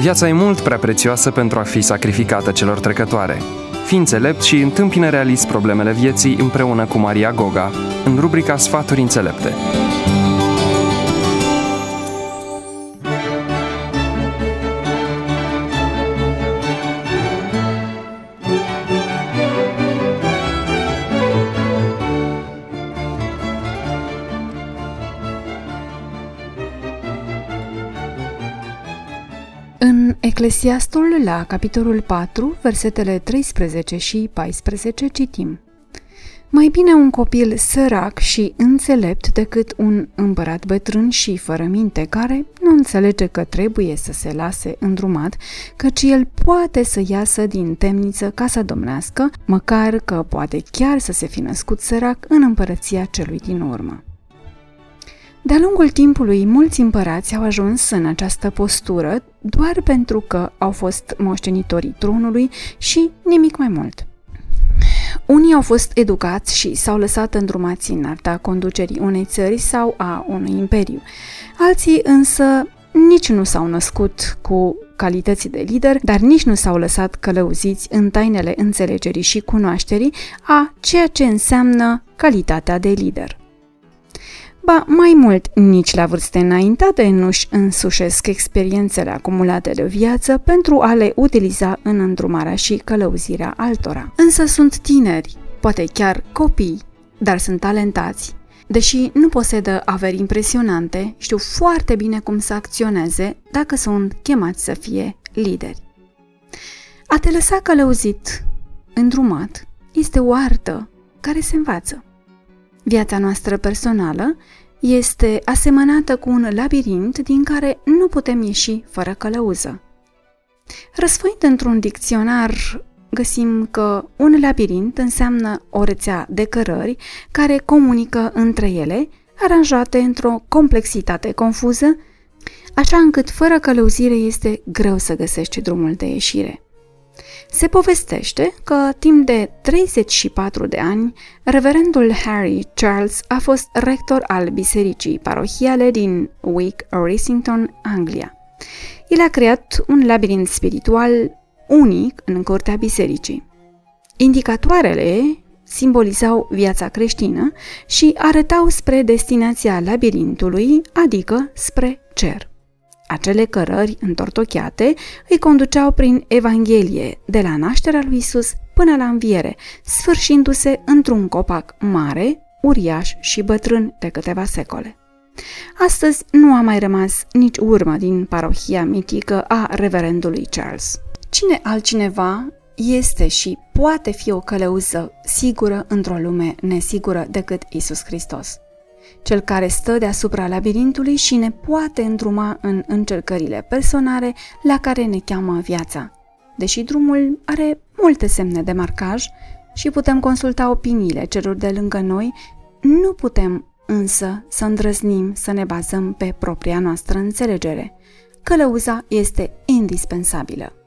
Viața e mult prea prețioasă pentru a fi sacrificată celor trecătoare. Fii înțelept și întâmpină realist problemele vieții împreună cu Maria Goga, în rubrica Sfaturi înțelepte. În Eclesiastul, la capitolul 4, versetele 13 și 14, citim: Mai bine un copil sărac și înțelept decât un împărat bătrân și fără minte, care nu înțelege că trebuie să se lase îndrumat, căci el poate să iasă din temniță ca să domnească, măcar că poate chiar să se fi născut sărac în împărăția celui din urmă. De-a lungul timpului, mulți împărați au ajuns în această postură doar pentru că au fost moștenitorii tronului și nimic mai mult. Unii au fost educați și s-au lăsat îndrumați în arta conducerii unei țări sau a unui imperiu. Alții însă nici nu s-au născut cu calități de lider, dar nici nu s-au lăsat călăuziți în tainele înțelegerii și cunoașterii a ceea ce înseamnă calitatea de lider. Ba, mai mult, nici la vârste înaintate nu-și însușesc experiențele acumulate de viață pentru a le utiliza în îndrumarea și călăuzirea altora. Însă sunt tineri, poate chiar copii, dar sunt talentați. Deși nu posedă averi impresionante, știu foarte bine cum să acționeze dacă sunt chemați să fie lideri. A te lăsa călăuzit, îndrumat, este o artă care se învață. Viața noastră personală este asemănată cu un labirint din care nu putem ieși fără călăuză. Răsfoind într-un dicționar, găsim că un labirint înseamnă o rețea de cărări care comunică între ele, aranjate într-o complexitate confuză, așa încât fără călăuzire este greu să găsești drumul de ieșire. Se povestește că timp de 34 de ani, reverendul Harry Charles a fost rector al bisericii parohiale din Wick, Rissington, Anglia. El a creat un labirint spiritual unic în curtea bisericii. Indicatoarele simbolizau viața creștină și arătau spre destinația labirintului, adică spre cer. Acele cărări întortocheate îi conduceau prin Evanghelie, de la nașterea lui Isus până la înviere, sfârșindu-se într-un copac mare, uriaș și bătrân de câteva secole. Astăzi nu a mai rămas nici urmă din parohia mitică a reverendului Charles. Cine altcineva este și poate fi o călăuză sigură într-o lume nesigură decât Isus Hristos? Cel care stă deasupra labirintului și ne poate îndruma în încercările personale la care ne cheamă viața. Deși drumul are multe semne de marcaj și putem consulta opiniile celor de lângă noi, nu putem însă să îndrăznim să ne bazăm pe propria noastră înțelegere. Călăuza este indispensabilă.